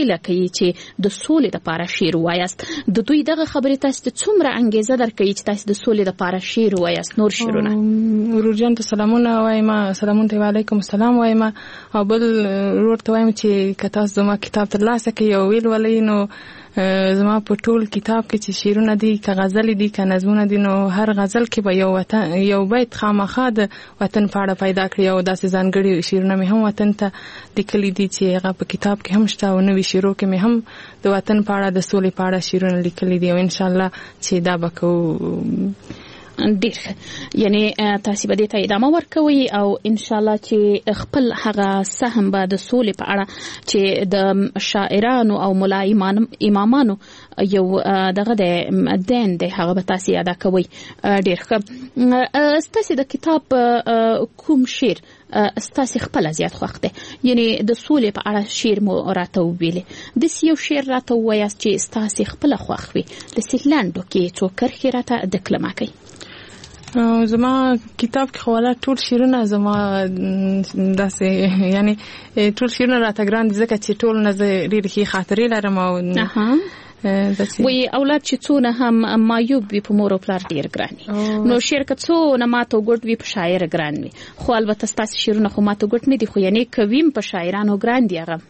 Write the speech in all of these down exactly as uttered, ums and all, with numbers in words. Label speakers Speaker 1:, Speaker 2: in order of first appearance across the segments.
Speaker 1: هیله کوي چې د سولې لپاره شعر وایاست. د دوی دغه خبرې تاسو ته څومره انګیزه درکوي چې تاسو د سولې لپاره شعر وایاست؟ نور شعرونه
Speaker 2: ورور جان ته سلامونه وایم، سلامونه ته وعلیکم السلام وایم، او بل ورور ته وایم چې که تاسو زما کتاب ترلاسه کړئ او ویل ولئ نو زما په ټول کتاب کې چې شعرونه دي، که غزل دي که نظمونه دي، نو هر غزل کې به یو وطن یو بیت خامخا د وطن په اړه پیدا کړي او داسې ځانګړي شعرونه مې هم وطن ته لیکلي دي چې هغه په کتاب کې هم شته او نوي شعرو کې مې هم د وطن په اړه د سولې په اړه شعرونه لیکلي دي او انشاءالله چې دا به کوو.
Speaker 1: ډیر یعنی تاسو به دې ته ادامه ورکوي او ان شاء الله چې خپل هغه سهم به د سولې په اړه چې د شاعرانو او ملا امامانو یو دغه د دین د هغه به تاسو ادا کوي. ډیر ښه. ستاسو د کتاب کوم شعر ستاسو خپل زیات خوښ دی؟ یعنی د سولې په اړه شعر مو راته ویلې، د یو شعر راته وایاست چې ستاسو خپل خوښ وي، د سیلانډو کې څو کرښې راته دکلمه کوي.
Speaker 2: زما کتاب کې خواله ټول شعرونه زما داسې یعنی ټول شعرونه راته ګران دي ځکه چې ټول نه زه ډېرې ښې خاطرې لرم او
Speaker 1: وی اولاد چې څونه هم معیوب وي په مور او پلار ډیر ګران وي، نو شعر که څونه ماته وګټ وي په شاعر ګران وي، خو البته ستاسو شعرونه خو ماته وګټ نه دي، خو یعنی کویم په شاعرانو ګران دي. هغه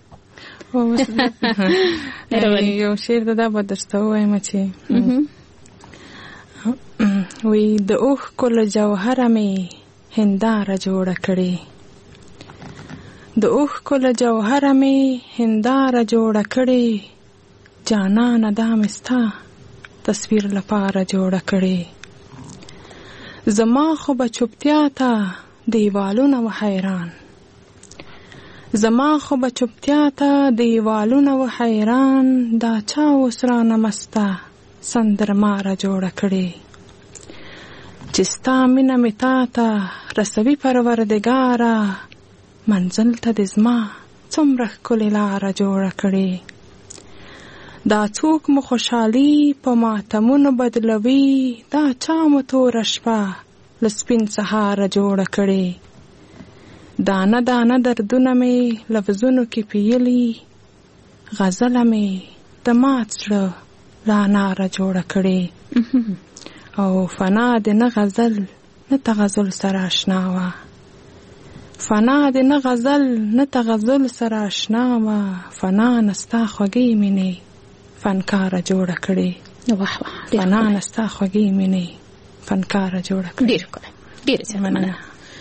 Speaker 2: یو شعر دا به درته ووایم چې وی د اوښ کله جوهره مې هنداره جوړه کړې، د اوښ کله جوهره مې هنداره جوړه کړې، جانانه دا مې ستا تصویر لپاره جوړه کړې، زما خو به چوپتیا ته دیوالونه و حیران، زما خو به چوپتیا ته دیوالونه و حیران، دا چا اوس رانه مسته سندرماره جوړه کړې، چې ستا مینه مې تا ته رسوي پروردګاره، منزل ته د زما څومره ښکلې لاره جوړه کړې، دا څوک مو خوشحالي په ماتمونو بدلوي، دا چا مو توره شپه له سپین سهاره جوړه کړې، دانه دانه دردونه مې لفظونو کې پیلي، غزله مې د مات زړه له اناره جوړه کړې، او فنا د نه غزل نه تغزل سره آشنا وه، فنا د نه غزل نه تغزل سره آشنا وه، فنا نستا خوږې مینې فنکاره جوړه کړې، فنا نستا خوږې مینې فنکاره جوړه کړې.
Speaker 1: ډېر ښکلی، ډېره زیاته مننه.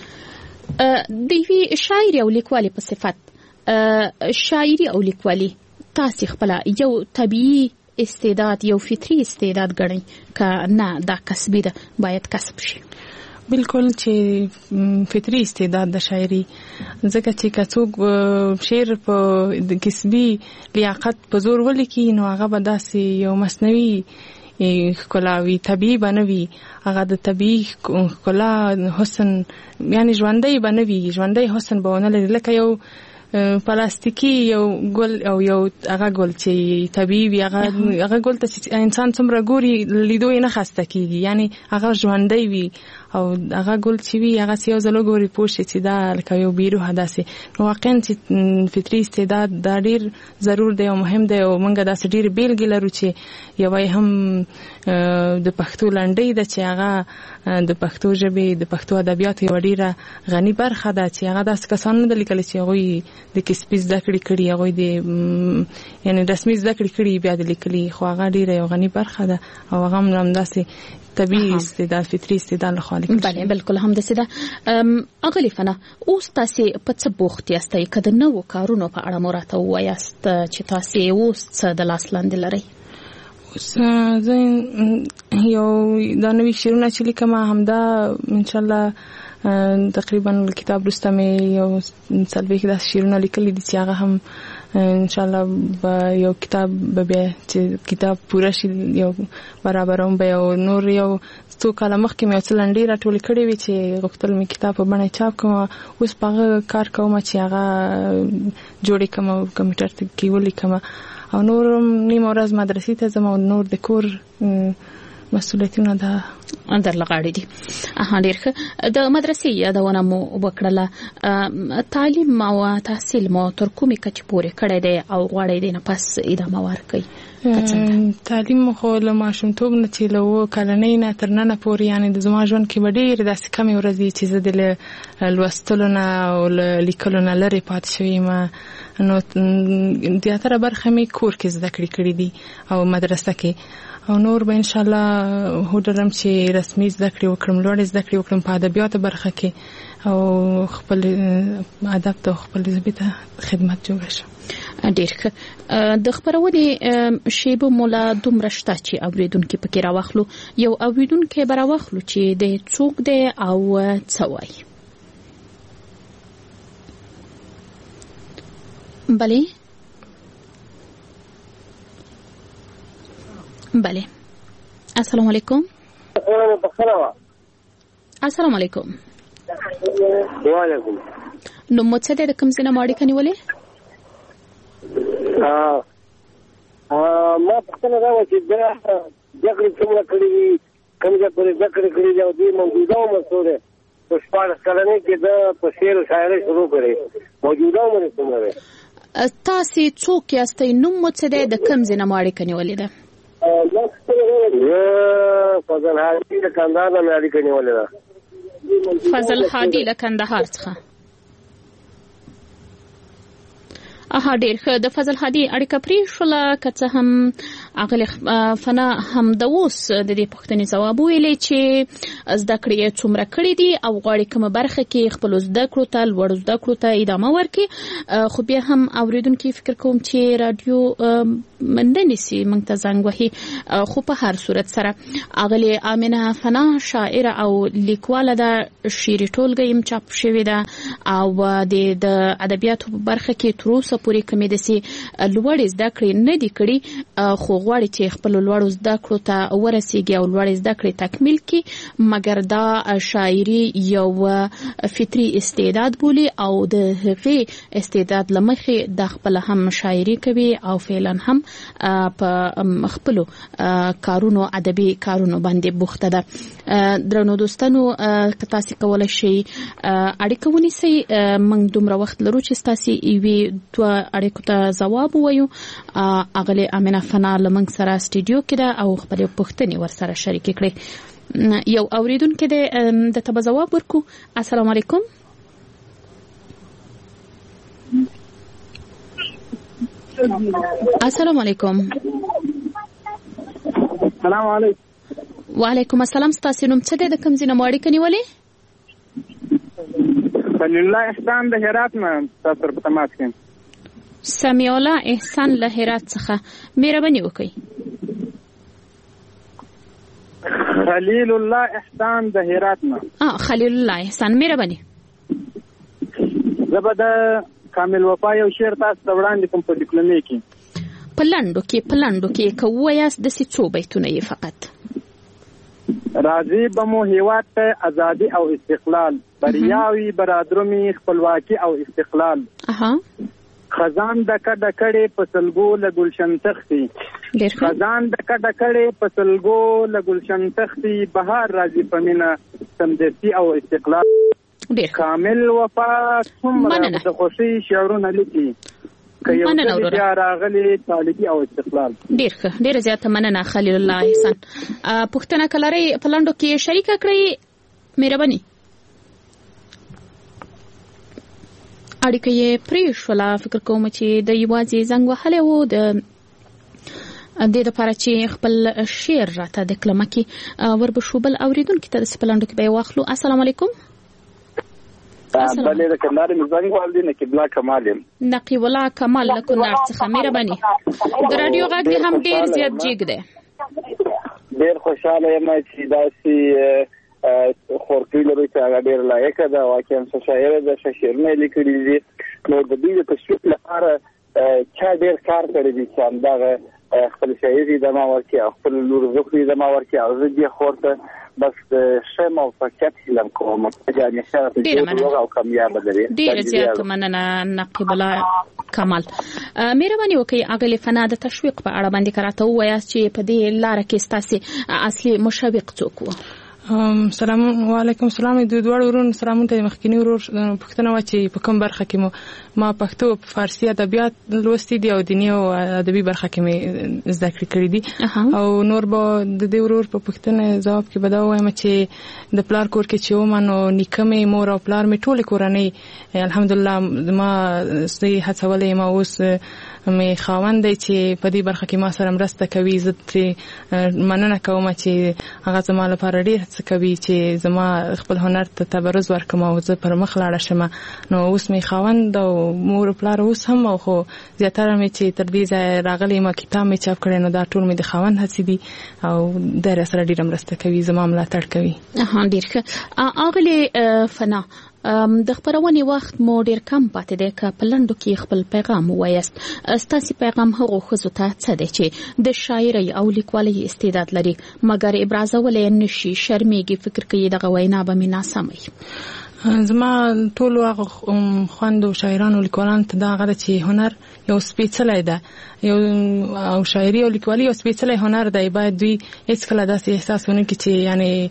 Speaker 1: د یوې شاعرې او لیکوالې په صفت شاعري او لیکوالي تاسې خپله یو طبیعي استعداد یو فطری استعداد ګڼئ که نه دا کسبي ده باید کسب شي؟
Speaker 2: بالکل چې فطری استعداد د شاعري، ځکه چې که څوک شعر په کسبي لیاقت په زور ولیکي نو هغه به داسې یو مصنوعي ښکلا وي، طبیعي به نه وي، هغه د طبیعي ښکلا حسن یعنی ژوندی به نه وي، ژوندی حسن به ونه لري، لکه یو پلاستیکی یو ګل او یو هغه ګل چې طبیعي وي، هغه هغه ګل ته چې انسان څومره ګوري لیدو یې نه خسته کېږي، یعنی هغه ژوندی وي او هغه ګل چې وي هغه یو ځل وګوري پوه شي چې دا لکه یو بیروحه داسې. نو واقعا چې فطري استعداد دا ډېر ضرور دی او مهم دی او موږ داسې ډېرې بېلګې لرو چې یوه هم د پښتو لنډۍ ده چې هغه د پښتو ژبې د پښتو ادبیاتو یوه ډېره غني برخه ده چې هغه داسې کسان نه ده لیکلي چې هغوی د کسبي زده کړې کړي، هغوی د یعنی رسمي زده کړې کړي بیا د لیکلي، خو هغه ډېره یو غني برخه ده او هغه هم همداسې طبیعي استعداد فطري استعداد لخوا لیکل شوی.
Speaker 1: بله بالکل همداسې ده. اغلې فنا اوس تاسې په څه بوخت یاستئ؟ که د نوو کارونو په اړه مو راته ووایاست چې تاسې اوس څه د لاس لاندې لرئ؟
Speaker 2: اوس زه یو دا نوي شعرونه چې لیکم همدا انشاءالله تقریبا کتاب وروسته مې یو څلوېښت داسې شعرونه لیکلي دي چې هغه هم انشاءالله به یو کتاب به بیا چې کتاب پوره شي یو برابروم به یو نور یو څو کاله مخکې مې یو څه لنډۍ راټولې کړې وې چې غوښتل مې کتاب په بڼه چاپ کړم، اوس په هغه کار کوم چې هغه جوړې کړم او کمپیوټر کې ولیکم او نور نیمه ورځ مدرسې ته ځم او نور د کور مسؤلیتونه دا
Speaker 1: اندر لغاړي دي. اها ډیر ښه. د مدرسې یادونه مو وکړله، تعلیم او تحصیل مو تر کومې کچې پورې کړی دی او غواړئ دې نه پس ادامه ورکړئ؟
Speaker 2: تعلیم خو له ماشومتوب نه چې له اووه کلنۍ نه تر ننه پورې، یعنې د زما ژوند کې به ډېرې داسې کمې ورځې چې زه د لوستلو نه او له لیکلو نه لرې پاتې شوې یم، نو زیاتره برخه مې کور کې زده کړې کړي دي او مدرسه کې، او نور به انشاءالله هوډ لرم چې رسمي زده کړې وکړم، لوړې زده کړې وکړم په ادبیاتو برخه کې او خپل ادب ته خپل ژبې ته خدمت جوړه شم.
Speaker 1: ډېر ښه. د خپرونې شیبه مو لا دومره شته چې اورېدونکي پکې راواخلو. یو اورېدونکی به راواخلو چې د څوک دی او څه وایي. بله بله. السلام علیکم. السلام علیکم.
Speaker 3: وعلیکم.
Speaker 1: نو مو څه دی، د کوم ځای نه مو اړیکه نیولې؟
Speaker 3: ما پوښتنه دا وه چې دا زده کړې څومره کړي دي، کوم ځای پورې زده کړې کړي دي او دوی موجوده عمر څو دی؟ په شپاړس کلنۍ کې ده په شعر و شاعرۍ شروع کړې، موجوده عمر یې څومره دی؟
Speaker 1: تاسې څوک یاستئ؟ نوم مو څه دی؟ د کوم ځای نه مو اړیکه نیولې ده؟
Speaker 3: زه فضل هادي له کندهار نه مې اړیکه نیولې ده.
Speaker 1: فضل هادي له کندهار څخه. اها ډېر ښه. د فضل هادي اړیکه پرېښوله، که څه هم اغلې فنا هم د اوس د دې پوښتنې ځواب ویلې چې زده کړې یې څومره کړي دي او غواړي کومه برخه کې خپلو زده کړو ته لوړو زده کړو ته ادامه ورکړي. خو بیا هم اورېدونکي فکر کوم چې راډیو نه نیسي موږ ته زنګ وهي. خو په هر صورت سره اغلې آمنه فنا شاعره او لیکواله ده، شعري ټولګه یې چاپ شوې ده او د ادبیاتو په برخه کې تر اوسه پورې کومې داسې لوړې زده کړې نه دي کړي، خو غواړي چې خپلو لوړو زده کړو ته ورسیږي او لوړې زده کړې تکمیل کړي. مګر دا شاعري یو فطري استعداد بولي او د هغې استعداد له مخې د خپله هم شاعري کوي او فعلا هم په خپلو کارونو ادبي کارونو باندې بوخته ده. درنو دوستانو، که تاسې کولی شئ اړیکه ونیسئ، موږ دومره وخت لرو چې ستاسې یوې دوه اړیکو ته ځواب ووایو. اغلې امینه فنا له موږ سره سټوډیو کې ده او خپلې پوښتنې ورسره شریکې کړې. یو اورېدونکی دی، دته به ځواب ورکړو. السلام علیکم. السلام علیکم.
Speaker 3: السلام علیکم.
Speaker 1: وعلیکم السلام. ستاسې نوم څه دی؟ د کوم ځای نه مو اړیکه نیولې؟
Speaker 3: سمیع الله احسان د هرات نه تاسو سره په تماس کې یم.
Speaker 1: سمیع الله احسان له هرات څخه، مهرباني وکړئ.
Speaker 3: خلیل الله احسان د هرات نه. اه
Speaker 1: خلیل الله احسان، مهرباني.
Speaker 3: زه به د کامل وفا یو شعر تاسو ته وړاندې کوم په ډیپلومې کې.
Speaker 1: په لنډو کې په لنډو کې که ووایاست داسې څو بیتونه یې فقط.
Speaker 3: راځي به مو هیواد ته ازادي او استقلال، بریاوي برادرومي خپلواکي او استقلال.
Speaker 1: اها
Speaker 3: خزان د کډه کړې په سلګو له ګلشن تختي، خزان د کډه کړې په سلګو له ګلشن تختي، بهار راځي په مینا سمدستي او استقلال. کامل وفا څومره د خوښۍ شعرونه لیکي، که یو څه بیا راغلي طالبي او استقلال.
Speaker 1: ډېر ښه، ډېره زیاته مننه خلیل الله احسان. پوښتنه که لرئ په لنډو کې شریکه کړئ، مهرباني. اړیکه یې پرېښوله، فکر کوم چې د یوازې زنګ وهلی و د دې دپاره چې خپل شعر راته دکلمه کې وربشو. بل اورېدونکي ته داسې په لنډو کې به یې واخلو. السلام علیکم.
Speaker 4: بلې د کندهار مې زنګ وهلی، نقیب الله کمال یم.
Speaker 1: نقیب الله کمال له کونړ څخه، مهرباني. د راډیو غږ دې هم ډېر زیات جګ دی.
Speaker 4: ډېر خوشحاله یم چې داسې خورکۍ لرو چې هغه ډېره لایقه ده، واقعا ښه شاعره ده، ښه شعرونه یې لیکلي دي. نو د دوی د تشویق لپاره چا ډیر کار کړی دی چې همدغه خپل شاعري د ما ورکړي او خپل لور زوکړي د ما ورکړي او زه دې خورته بس ښه موفقیت هیله کوم چې همیشه په دې او کامیاب لري.
Speaker 1: ډېر زیات مننه نقیب الله کمال. مهرباني وکړئ اغلې فنا د تشویق په اړه باندې کراته وایاست چې په دې لار کې ستاسو اصلي مشوق څوک و؟
Speaker 2: سلام علیکم. سلام د دوه ورونو سلامونه ته مخکینی ورور پښتنه و چې په کوم برخه کې مو ما پښتو په فارسی ادبیات لوستي دي او دینی او ادبي برخه کې مې زده کړې دي او نور به د دې ورور په پښتنه جواب کې بداو وایم چې د پلار کور کې چې و منو نکمه مور او پلار مې ټول کورنۍ الحمدلله ما سي هڅولې ما اوس مې خاوند دی چې په دې برخه کې ما سره مرسته کوي. زه ترې مننه کوم چې هغه زما لپاره ډېر څه کوي چې زما خپل هنر ته تبرز ورکوم او زه پر مخ لاړه شم. نو اوس مې خاوند او مور پلار اوس هم او خو زیاتره مې چې تر دې ځای راغلی ما کتاب مې چاپ کړی نو دا ټول مې د خاوند هڅې دي او د سره ډېره مرسته کوي زما ملاتړ کوي.
Speaker 1: ها ډېر ښه. اغلې فنا د خبرونې وخت مو ډیر کم پاتې دی که په لنډو کې خپل پیغام وایست. ستاسو پیغام هغو ښځو ته څه دی چې د شاعرۍ او لیکوالۍ استعداد لري مګر ابرازولی نشي شرمېږي فکر کوي دغه وینا به مې ناسمه؟
Speaker 2: زما ټول هغه خویندو شاعرانو لیکوالانو ته دا هغه ده چې هنر یو سپېڅلی ده یو او شاعري او لیکوالي یو سپېڅلی هنر دی. باید دوی هېڅکله داسې احساس ونه کړي چې یعنی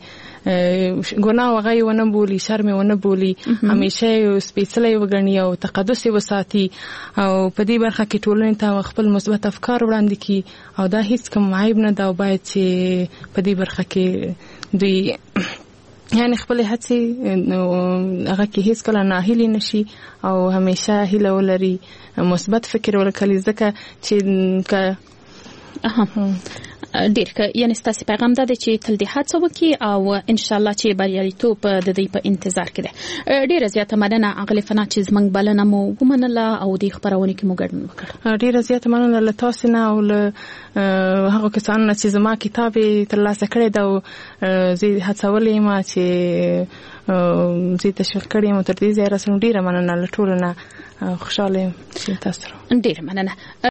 Speaker 2: ګناه وغه یې ونه بولي شرم یې ونه بولي همیشه یو سپېڅلی وګڼي او تقدس یې وساتي او په دې برخه کې ټولنې ته خپل مثبت افکار وړاندې کړي او دا هیڅ کوم عیب نه ده او باید چې په دې برخه کې دوی یعنی خپل هڅې هغه کې هیڅ کله ناهیلي نشي او همیشه هیله ولري مثبت فکر ولکلي ځکه چې که
Speaker 1: ډیر که یعنی ستاسو پیغام ده چې تل دې هڅه وکړي او ان شاء الله چې بریالیتوب د دې په انتظار کې ده. ډیره زیاته مننه اغلې فنا چې زمنګ بلنه مو ومنله او د خبرونه کې مو ګډون وکړ.
Speaker 2: ډیره زیاته مننه له تاسو نه او له هغه کسانو نه چې زما کتاب ترلاسه کړی دا او زه هڅولې ما چې زه تشویق کړم تر دې ځای رسوم. ډیره مننه له ټولو نه خوشاله یم چې تاسو
Speaker 1: ډیره مننه.